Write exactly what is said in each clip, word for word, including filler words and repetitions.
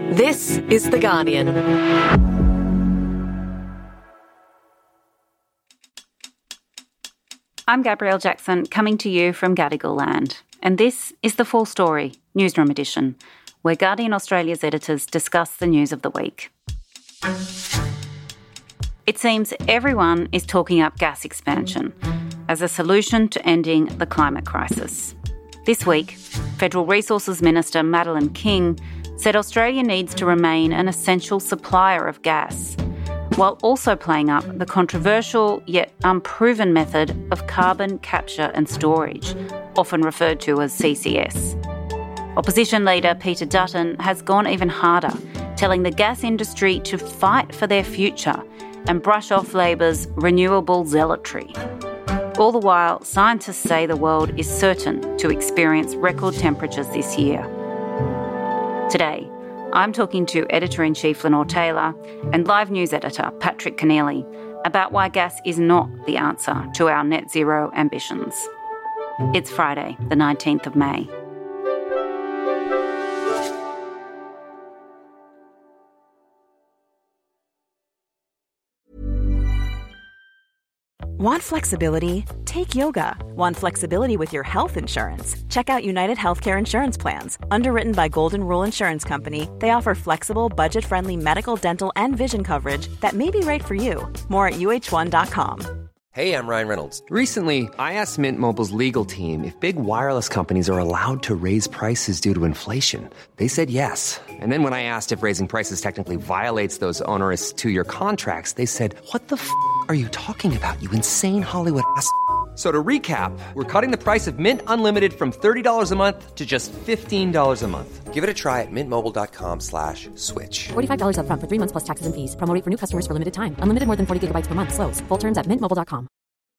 This is The Guardian. I'm Gabrielle Jackson, coming to you from Gadigal Land. And this is The Full Story, Newsroom Edition, where Guardian Australia's editors discuss the news of the week. It seems everyone is talking up gas expansion as a solution to ending the climate crisis. This week, Federal Resources Minister Madeleine King said Australia needs to remain an essential supplier of gas, while also playing up the controversial yet unproven method of carbon capture and storage, often referred to as C C S. Opposition leader Peter Dutton has gone even harder, telling the gas industry to fight for their future and brush off Labor's renewable zealotry. All the while, scientists say the world is certain to experience record temperatures this year. Today, I'm talking to Editor-in-Chief Lenore Taylor and Live News Editor Patrick Keneally about why gas is not the answer to our net zero ambitions. It's Friday, the nineteenth of May. Want flexibility? Take yoga. Want flexibility with your health insurance? Check out United Healthcare Insurance Plans. Underwritten by Golden Rule Insurance Company, they offer flexible, budget-friendly medical, dental, and vision coverage that may be right for you. More at U H one dot com. Hey, I'm Ryan Reynolds. Recently, I asked Mint Mobile's legal team if big wireless companies are allowed to raise prices due to inflation. They said yes. And then when I asked if raising prices technically violates those onerous two-year contracts, they said, what the f*** are you talking about, you insane Hollywood ass f- So to recap, we're cutting the price of Mint Unlimited from thirty dollars a month to just fifteen dollars a month. Give it a try at mintmobile.com slash switch. forty-five dollars up front for three months plus taxes and fees. Promo rate for new customers for limited time. Unlimited more than forty gigabytes per month. Slows full terms at mint mobile dot com.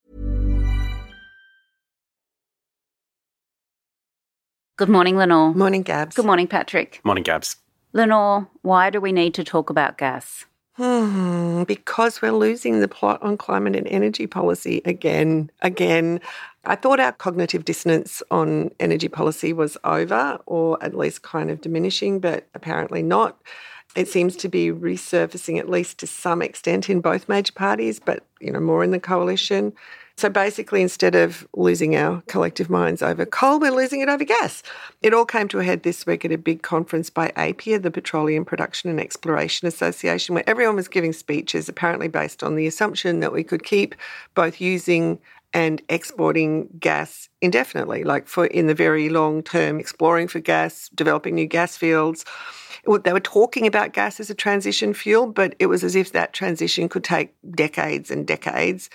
Good morning, Lenore. Morning, Gabs. Good morning, Patrick. Morning, Gabs. Lenore, why do we need to talk about gas? Hmm, because we're losing the plot on climate and energy policy again, again. I thought our cognitive dissonance on energy policy was over, or at least kind of diminishing, but apparently not. It seems to be resurfacing, at least to some extent, in both major parties, but, you know, more in the coalition. So basically, instead of losing our collective minds over coal, we're losing it over gas. It all came to a head this week at a big conference by APPEA, the Petroleum Production and Exploration Association, where everyone was giving speeches, apparently based on the assumption that we could keep both using and exporting gas indefinitely, like for in the very long term, exploring for gas, developing new gas fields. They were talking about gas as a transition fuel, but it was as if that transition could take decades and decades.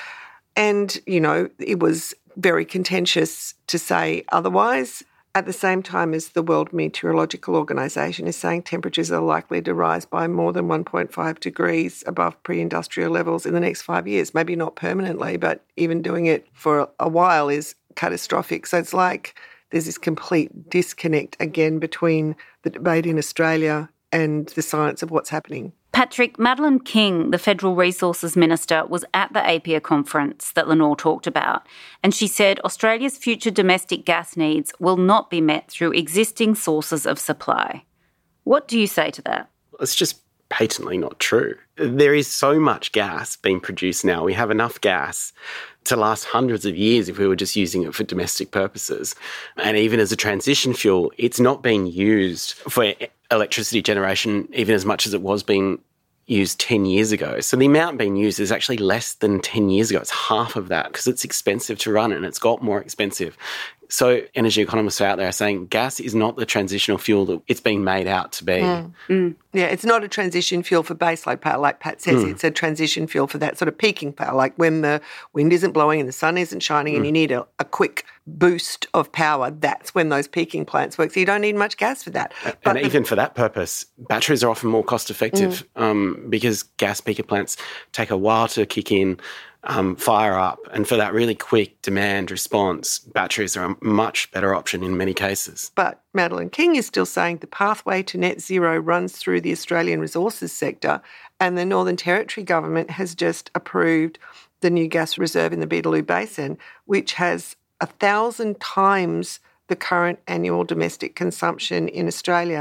And, you know, it was very contentious to say otherwise, at the same time as the World Meteorological Organization is saying temperatures are likely to rise by more than one point five degrees above pre-industrial levels in the next five years. Maybe not permanently, but even doing it for a while is catastrophic. So it's like there's this complete disconnect again between the debate in Australia and the science of what's happening. Patrick, Madeleine King, the Federal Resources Minister, was at the APPEA conference that Lenore talked about, and she said Australia's future domestic gas needs will not be met through existing sources of supply. What do you say to that? It's just patently not true. There is so much gas being produced now. We have enough gas to last hundreds of years if we were just using it for domestic purposes. And even as a transition fuel, it's not being used for electricity generation even as much as it was being used ten years ago. So the amount being used is actually less than ten years ago. It's half of that because it's expensive to run and it's got more expensive. So energy economists out there are saying gas is not the transitional fuel that it's being made out to be. Mm. Mm. Yeah, it's not a transition fuel for baseload power, like Pat says. Mm. It's a transition fuel for that sort of peaking power, like when the wind isn't blowing and the sun isn't shining mm. and you need a, a quick boost of power. That's when those peaking plants work. So you don't need much gas for that. And but even the, for that purpose, batteries are often more cost effective mm. um, because gas peaker plants take a while to kick in. Um, fire up, and for that really quick demand response, batteries are a much better option in many cases. But Madeleine King is still saying the pathway to net zero runs through the Australian resources sector, and the Northern Territory government has just approved the new gas reserve in the Beetaloo Basin, which has a thousand times the current annual domestic consumption in Australia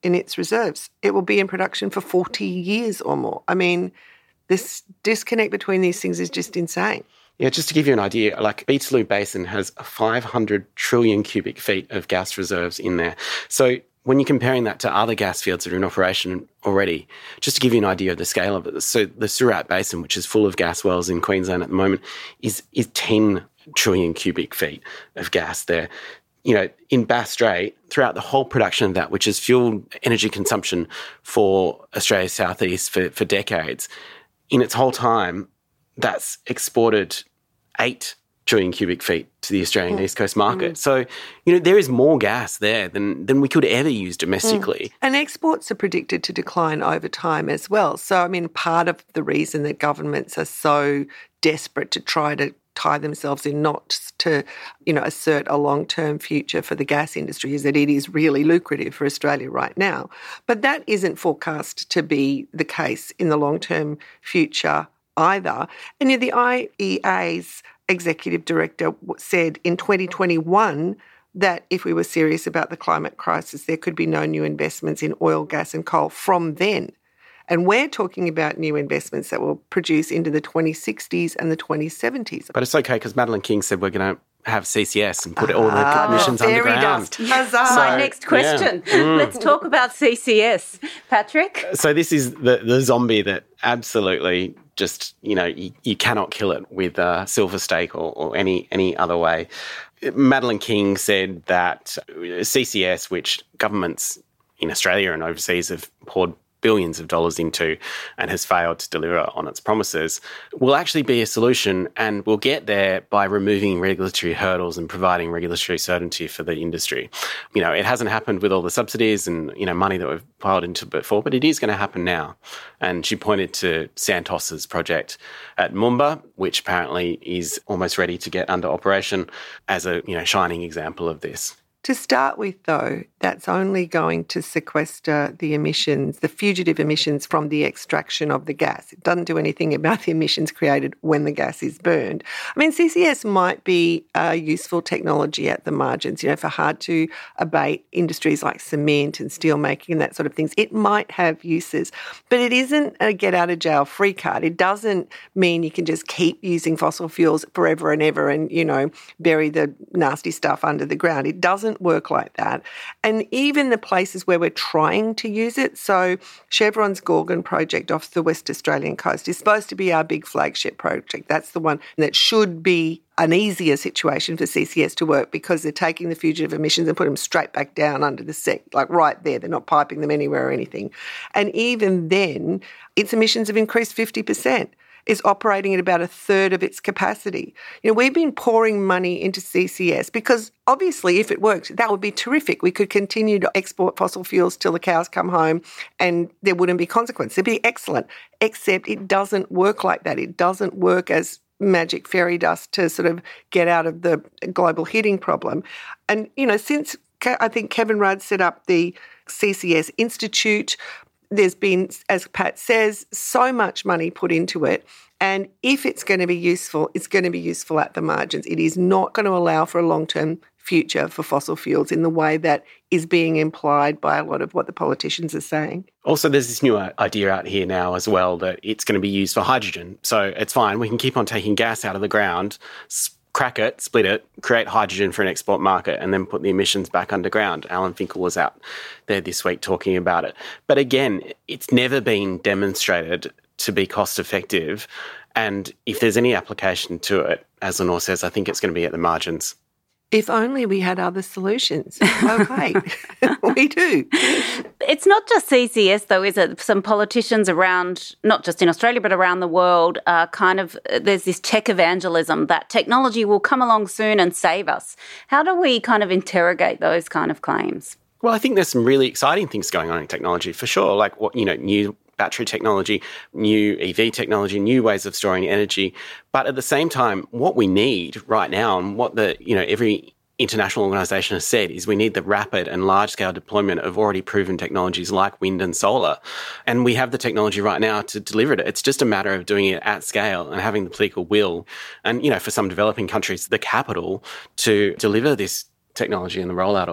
in its reserves. It will be in production for forty years or more. I mean, this disconnect between these things is just insane. Yeah, just to give you an idea, like Beetaloo Basin has five hundred trillion cubic feet of gas reserves in there. So when you're comparing that to other gas fields that are in operation already, just to give you an idea of the scale of it, so the Surat Basin, which is full of gas wells in Queensland at the moment, is is ten trillion cubic feet of gas there. You know, in Bass Strait, throughout the whole production of that, which has fueled energy consumption for Australia's southeast for, for decades, in its whole time, that's exported eight trillion cubic feet to the Australian mm. East Coast market. Mm. So, you know, there is more gas there than, than we could ever use domestically. Mm. And exports are predicted to decline over time as well. So, I mean, part of the reason that governments are so desperate to try to tie themselves in knots to, you know, assert a long-term future for the gas industry is that it is really lucrative for Australia right now. But that isn't forecast to be the case in the long-term future either. And yet the I E A's executive director said in twenty twenty-one that if we were serious about the climate crisis, there could be no new investments in oil, gas and coal from then. And we're talking about new investments that will produce into the twenty sixties and the twenty seventies. But it's okay because Madeleine King said we're going to have C C S and put all the ah, emissions fairy underground. Dust. Huzzah. So, my next question. Yeah. Mm. Let's talk about C C S. Patrick? So this is the, the zombie that absolutely just, you know, you, you cannot kill it with a silver stake or, or any, any other way. Madeleine King said that C C S, which governments in Australia and overseas have poured billions of dollars into and has failed to deliver on its promises, will actually be a solution, and we'll get there by removing regulatory hurdles and providing regulatory certainty for the industry. You know, it hasn't happened with all the subsidies and, you know, money that we've piled into it before, but it is going to happen now. And she pointed to Santos's project at Moomba, which apparently is almost ready to get under operation, as a, you know, shining example of this. To start with, though, that's only going to sequester the emissions, the fugitive emissions from the extraction of the gas. It doesn't do anything about the emissions created when the gas is burned. I mean, C C S might be a useful technology at the margins, you know, for hard-to-abate industries like cement and steel making and that sort of things. It might have uses, but it isn't a get-out-of-jail-free card. It doesn't mean you can just keep using fossil fuels forever and ever and, you know, bury the nasty stuff under the ground. It doesn't work like that. And even the places where we're trying to use it, so Chevron's Gorgon project off the West Australian coast is supposed to be our big flagship project. That's the one that should be an easier situation for C C S to work because they're taking the fugitive emissions and put them straight back down under the sea, like right there. They're not piping them anywhere or anything. And even then, its emissions have increased fifty percent. Is operating at about a third of its capacity. You know, we've been pouring money into C C S because obviously if it worked, that would be terrific. We could continue to export fossil fuels till the cows come home and there wouldn't be consequence. It'd be excellent, except it doesn't work like that. It doesn't work as magic fairy dust to sort of get out of the global heating problem. And, you know, since I think Kevin Rudd set up the C C S Institute, there's been, as Pat says, so much money put into it. And if it's going to be useful, it's going to be useful at the margins. It is not going to allow for a long-term future for fossil fuels in the way that is being implied by a lot of what the politicians are saying. Also, there's this new idea out here now as well that it's going to be used for hydrogen. So it's fine. We can keep on taking gas out of the ground, crack it, split it, create hydrogen for an export market, and then put the emissions back underground. Alan Finkel was out there this week talking about it. But again, it's never been demonstrated to be cost effective. And if there's any application to it, as Lenore says, I think it's going to be at the margins. If only we had other solutions. Oh, wait, we do. It's not just C C S, though, is it? Some politicians around, not just in Australia, but around the world, are kind of, there's this tech evangelism that technology will come along soon and save us. How do we kind of interrogate those kind of claims? Well, I think there's some really exciting things going on in technology, for sure, like, what you know, new battery technology, new E V technology, new ways of storing energy. But at the same time, what we need right now, and what the, you know, every international organisation has said, is we need the rapid and large-scale deployment of already proven technologies like wind and solar. And we have the technology right now to deliver it. It's just a matter of doing it at scale and having the political will and, you know, for some developing countries, the capital to deliver this technology and the rollout of it.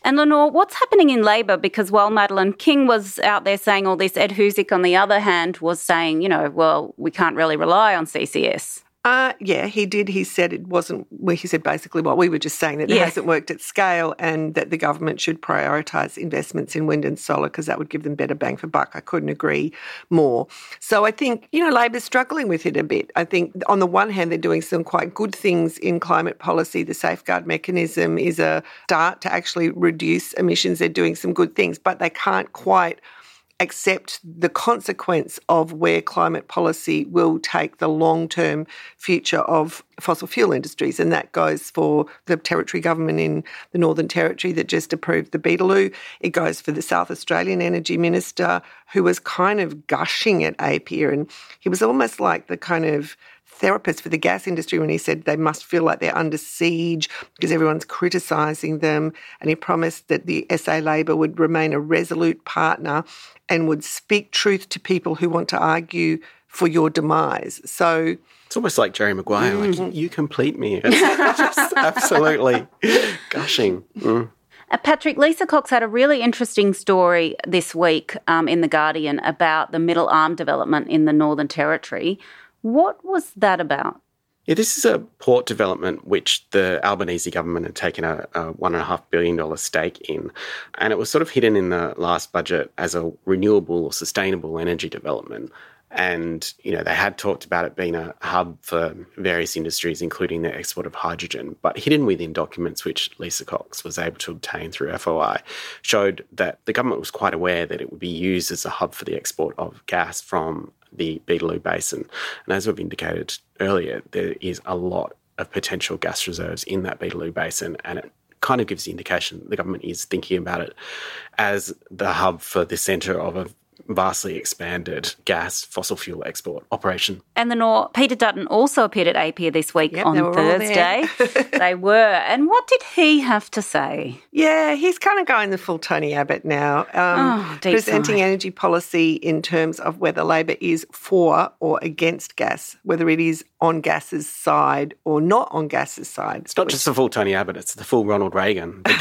And Lenore, what's happening in Labor? Because while Madeleine King was out there saying all this, Ed Husic, on the other hand, was saying, you know, well, we can't really rely on C C S. Uh, yeah, he did. He said it wasn't, well, he said basically what we were just saying, that it Yeah. hasn't worked at scale and that the government should prioritise investments in wind and solar because that would give them better bang for buck. I couldn't agree more. So I think, you know, Labor's struggling with it a bit. I think on the one hand, they're doing some quite good things in climate policy. The safeguard mechanism is a start to actually reduce emissions. They're doing some good things, but they can't quite accept the consequence of where climate policy will take the long-term future of fossil fuel industries. And that goes for the Territory government in the Northern Territory that just approved the Beetaloo. It goes for the South Australian Energy Minister, who was kind of gushing at APPEA. And he was almost like the kind of therapist for the gas industry when he said they must feel like they're under siege because everyone's criticising them. And he promised that the S A Labor would remain a resolute partner and would speak truth to people who want to argue for your demise. So it's almost like Jerry Maguire, mm. like, you complete me. It's just absolutely gushing. Mm. Uh, Patrick, Lisa Cox had a really interesting story this week um, in The Guardian about the Middle Arm development in the Northern Territory. What was that about? Yeah, this is a port development which the Albanese government had taken a, a one point five billion dollars stake in, and it was sort of hidden in the last budget as a renewable or sustainable energy development. And, you know, they had talked about it being a hub for various industries, including the export of hydrogen, but hidden within documents which Lisa Cox was able to obtain through F O I showed that the government was quite aware that it would be used as a hub for the export of gas from the Beetaloo Basin. And as we've indicated earlier, there is a lot of potential gas reserves in that Beetaloo Basin, and it kind of gives the indication the government is thinking about it as the hub for the centre of a vastly expanded gas fossil fuel export operation. And the Nor- Peter Dutton also appeared at APPEA this week yep, on they were Thursday. They were. And what did he have to say? Yeah, he's kind of going the full Tony Abbott now, um, oh, deep presenting sigh. energy policy in terms of whether Labor is for or against gas, whether it is on gas's side or not on gas's side. It's not just the full Tony Abbott, it's the full Ronald Reagan, the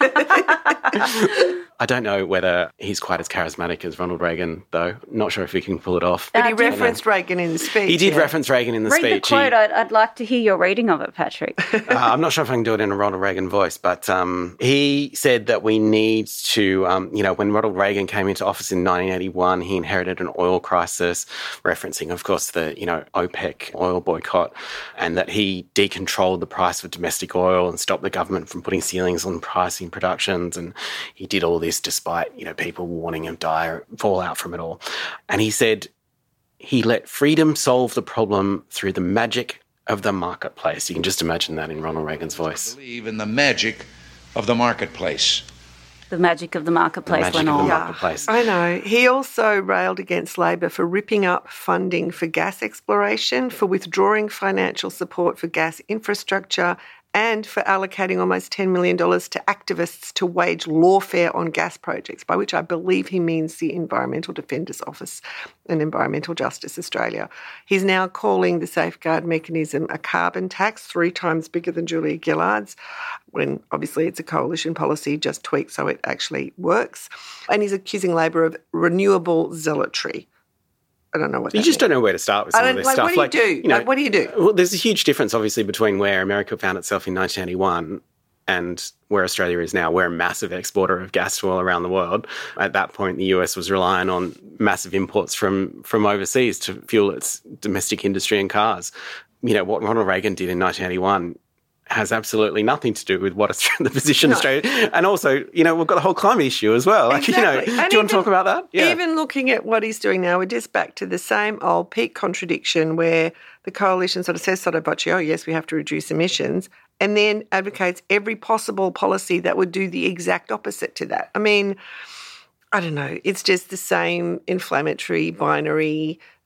Gipper. I don't know whether he's quite as charismatic as Ronald Reagan, though. Not sure if he can pull it off. But he referenced Reagan in the speech. He did yeah. reference Reagan in the Read speech. Read the quote. He, I'd, I'd like to hear your reading of it, Patrick. uh, I'm not sure if I can do it in a Ronald Reagan voice, but um, he said that we need to, um, you know, when Ronald Reagan came into office in nineteen eighty-one, he inherited an oil crisis, referencing, of course, the, you know, OPEC oil boycott, and that he decontrolled the price of domestic oil and stopped the government from putting ceilings on pricing productions. And he did all this despite, you know, people warning of dire fallout from it all. And he said he let freedom solve the problem through the magic of the marketplace. You can just imagine that in Ronald Reagan's voice. I believe in the magic of the marketplace. The magic of the marketplace, The magic of the Lenore. marketplace. I know. He also railed against Labor for ripping up funding for gas exploration, for withdrawing financial support for gas infrastructure, and for allocating almost ten million dollars to activists to wage lawfare on gas projects, by which I believe he means the Environmental Defenders Office and Environmental Justice Australia. He's now calling the safeguard mechanism a carbon tax, three times bigger than Julia Gillard's, when obviously it's a coalition policy, just tweaked so it actually works. And he's accusing Labor of renewable zealotry. I don't know what that You just means. don't know where to start with some I of don't, this like, stuff. what do you do? you know, like, what do you do? Well, there's a huge difference, obviously, between where America found itself in nineteen eighty-one and where Australia is now. We're a massive exporter of gas to all around the world. At that point, the U S was relying on massive imports from, from overseas to fuel its domestic industry and cars. You know, what Ronald Reagan did in nineteen eighty-one has absolutely nothing to do with what Australia, the position No. Australia, and also, you know, we've got the whole climate issue as well. Like, Exactly. you know, And do you want even- to talk about that? Yeah. Even looking at what he's doing now, we're just back to the same old peak contradiction where the coalition sort of says sotto voce, oh, yes, we have to reduce emissions, and then advocates every possible policy that would do the exact opposite to that. I mean, I don't know. It's just the same inflammatory, binary,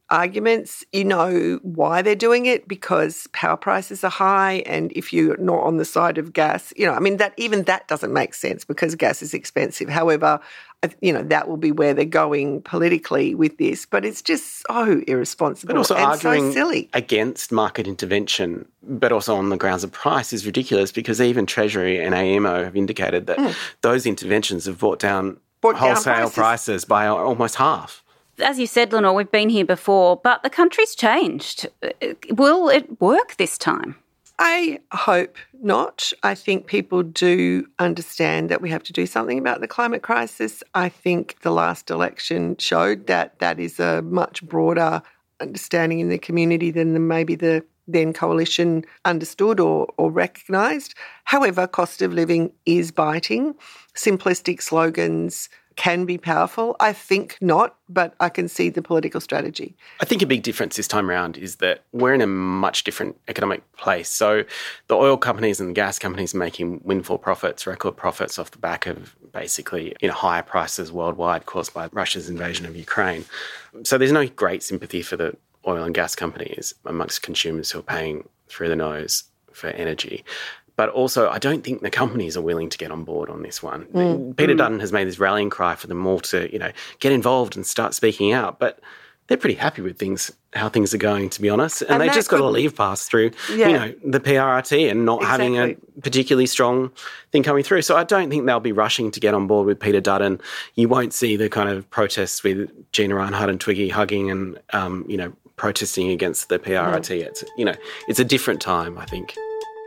arguments. You know why they're doing it, because power prices are high, and if you're not on the side of gas, you know, I mean, that even that doesn't make sense because gas is expensive. However, you know, that will be where they're going politically with this, but it's just so irresponsible but also and arguing so silly. Against market intervention, but also on the grounds of price is ridiculous, because even Treasury and A M O have indicated that mm. those interventions have brought down brought wholesale down prices. prices by almost half. As you said, Lenore, we've been here before, but the country's changed. Will it work this time? I hope not. I think people do understand that we have to do something about the climate crisis. I think the last election showed that that is a much broader understanding in the community than the, maybe the then coalition understood or, or recognised. However, cost of living is biting. Simplistic slogans can be powerful. I think not, but I can see the political strategy. I think a big difference this time around is that we're in a much different economic place. So the oil companies and the gas companies are making windfall profits, record profits off the back of basically, you know, higher prices worldwide caused by Russia's invasion of Ukraine. So there's no great sympathy for the oil and gas companies amongst consumers who are paying through the nose for energy. But also, I don't think the companies are willing to get on board on this one. Mm. Peter mm. Dutton has made this rallying cry for them all to, you know, get involved and start speaking out. But they're pretty happy with things, how things are going, to be honest. And, and they just could, got a leave pass through, yeah. you know, the P R R T and not exactly. having a particularly strong thing coming through. So I don't think they'll be rushing to get on board with Peter Dutton. You won't see the kind of protests with Gina Rinehart and Twiggy hugging and, um, you know, protesting against the P R R T. Mm. It's, you know, it's a different time, I think.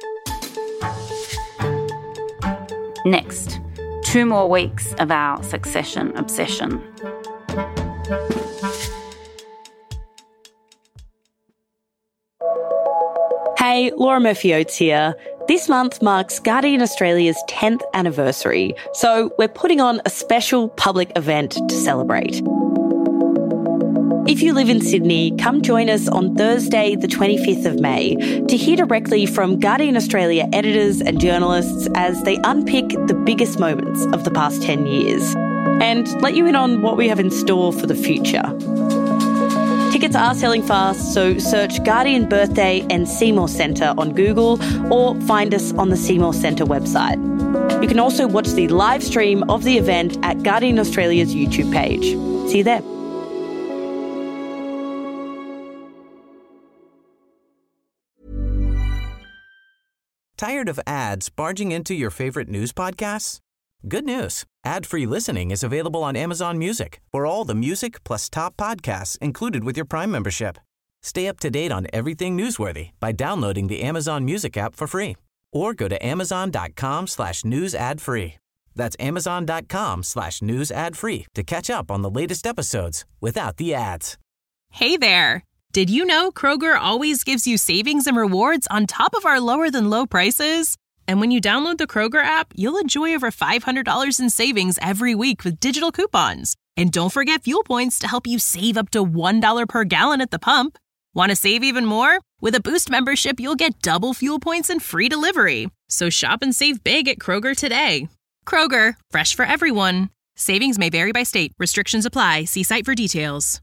Next, two more weeks of our succession obsession. Hey, Laura Murphy-Oates here. This month marks Guardian Australia's tenth anniversary, so we're putting on a special public event to celebrate. If you live in Sydney, come join us on Thursday, the twenty-fifth of May, to hear directly from Guardian Australia editors and journalists as they unpick the biggest moments of the past ten years and let you in on what we have in store for the future. Tickets are selling fast, so search Guardian Birthday and Seymour Centre on Google or find us on the Seymour Centre website. You can also watch the live stream of the event at Guardian Australia's YouTube page. See you there. Tired of ads barging into your favorite news podcasts? Good news. Ad-free listening is available on Amazon Music for all the music plus top podcasts included with your Prime membership. Stay up to date on everything newsworthy by downloading the Amazon Music app for free or go to amazon.com slash news ad free. That's amazon.com slash news ad free to catch up on the latest episodes without the ads. Hey there. Did you know Kroger always gives you savings and rewards on top of our lower-than-low prices? And when you download the Kroger app, you'll enjoy over five hundred dollars in savings every week with digital coupons. And don't forget fuel points to help you save up to one dollar per gallon at the pump. Want to save even more? With a Boost membership, you'll get double fuel points and free delivery. So shop and save big at Kroger today. Kroger, fresh for everyone. Savings may vary by state. Restrictions apply. See site for details.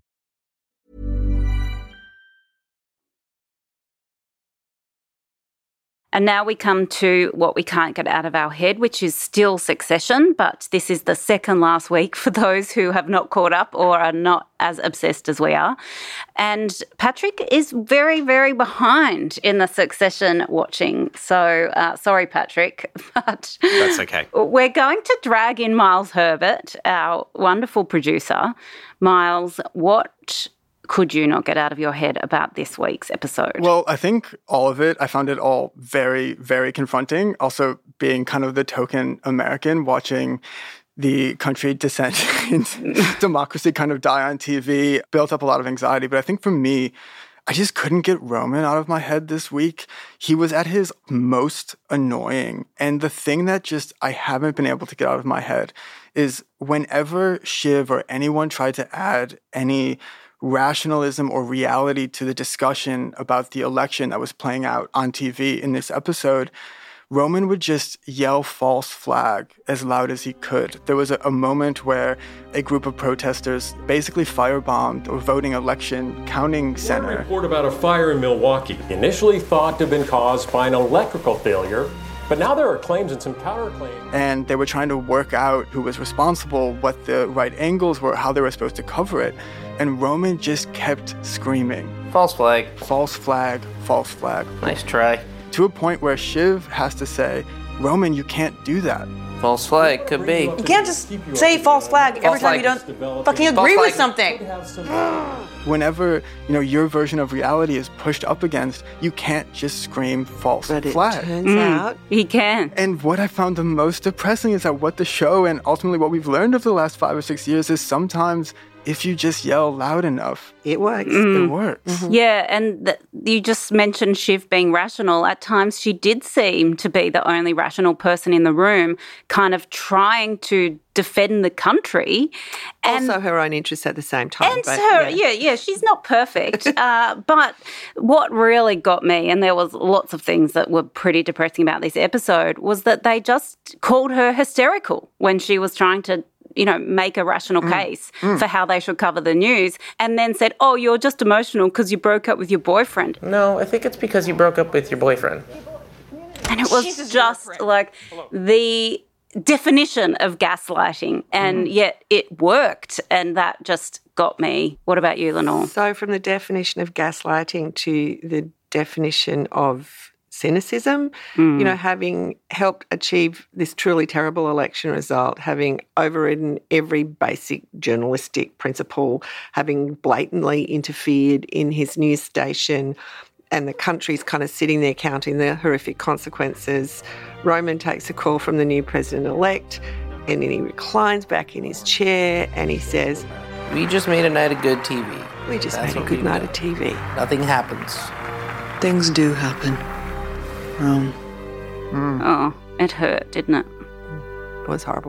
And now we come to what we can't get out of our head, which is still Succession, but this is the second last week for those who have not caught up or are not as obsessed as we are. And Patrick is very, very behind in the Succession watching. So uh, sorry, Patrick, but that's okay. We're going to drag in Miles Herbert, our wonderful producer. Miles, what could you not get out of your head about this week's episode? Well, I think all of it, I found it all very, very confronting. Also being kind of the token American watching the country descent into democracy kind of die on T V built up a lot of anxiety. But I think for me, I just couldn't get Roman out of my head this week. He was at his most annoying. And the thing that just I haven't been able to get out of my head is whenever Shiv or anyone tried to add any rationalism or reality to the discussion about the election that was playing out on T V in this episode, Roman would just yell false flag as loud as he could. There was a, a moment where a group of protesters basically firebombed a voting election counting center. A report about a fire in Milwaukee, initially thought to have been caused by an electrical failure, but now there are claims and some counterclaims. And they were trying to work out who was responsible, what the right angles were, how they were supposed to cover it. And Roman just kept screaming. False flag. False flag, false flag. Nice try. To a point where Shiv has to say, Roman, you can't do that. False flag, could be. You can't just say false flag every time you don't fucking agree with something. Whenever, you know, your version of reality is pushed up against, you can't just scream false but flag. It turns mm, out he can. And what I found the most depressing is that what the show and ultimately what we've learned over the last five or six years is sometimes if you just yell loud enough, it works. Mm. It works. Mm-hmm. Yeah, and th- you just mentioned Shiv being rational. At times she did seem to be the only rational person in the room, kind of trying to defend the country. And also her own interests at the same time. And but, her, yeah. yeah, yeah, she's not perfect. uh, but what really got me, and there was lots of things that were pretty depressing about this episode, was that they just called her hysterical when she was trying to you know, make a rational mm. case mm. for how they should cover the news, and then said, oh, you're just emotional because you broke up with your boyfriend. No, I think it's because you broke up with your boyfriend. And it was Jesus just like Hello. the definition of gaslighting, and mm. yet it worked, and that just got me. What about you, Lenore? So from the definition of gaslighting to the definition of cynicism, mm. you know, having helped achieve this truly terrible election result, having overridden every basic journalistic principle, having blatantly interfered in his news station, and the country's kind of sitting there counting the horrific consequences. Roman takes a call from the new president-elect, and then he reclines back in his chair and he says, we just made a night of good T V. We just That's made a good night of T V. Nothing happens. Things do happen. Um, mm. Oh, it hurt, didn't it? It was horrible.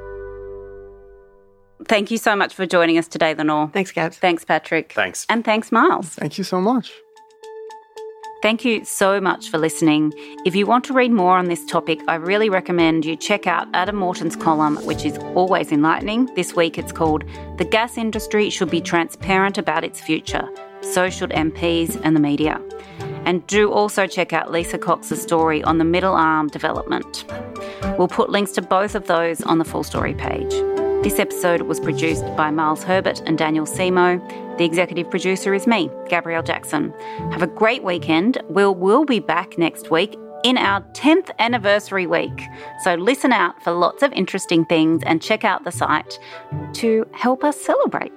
Thank you so much for joining us today, Lenore. Thanks, Gabs. Thanks, Patrick. Thanks. And thanks, Miles. Thank you so much. Thank you so much for listening. If you want to read more on this topic, I really recommend you check out Adam Morton's column, which is always enlightening. This week it's called The Gas Industry Should Be Transparent About Its Future. So should M Ps and the media. And do also check out Lisa Cox's story on the Middle Arm development. We'll put links to both of those on the full story page. This episode was produced by Miles Herbert and Daniel Simo. The executive producer is me, Gabrielle Jackson. Have a great weekend. We'll, we'll be back next week in our tenth anniversary week. So listen out for lots of interesting things and check out the site to help us celebrate.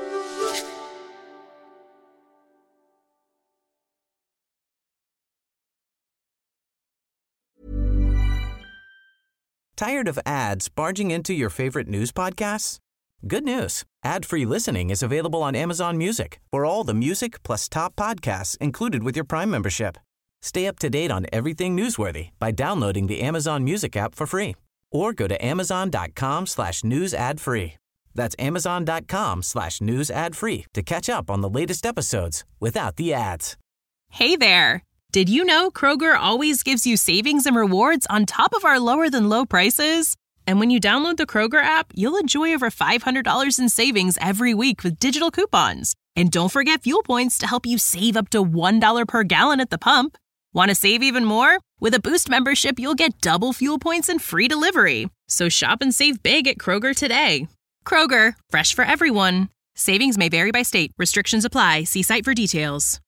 Tired of ads barging into your favorite news podcasts? Good news. Ad-free listening is available on Amazon Music for all the music plus top podcasts included with your Prime membership. Stay up to date on everything newsworthy by downloading the Amazon Music app for free or go to amazon.com slash news ad free. That's amazon.com slash news ad free to catch up on the latest episodes without the ads. Hey there. Did you know Kroger always gives you savings and rewards on top of our lower than low prices? And when you download the Kroger app, you'll enjoy over five hundred dollars in savings every week with digital coupons. And don't forget fuel points to help you save up to one dollar per gallon at the pump. Want to save even more? With a Boost membership, you'll get double fuel points and free delivery. So shop and save big at Kroger today. Kroger, fresh for everyone. Savings may vary by state. Restrictions apply. See site for details.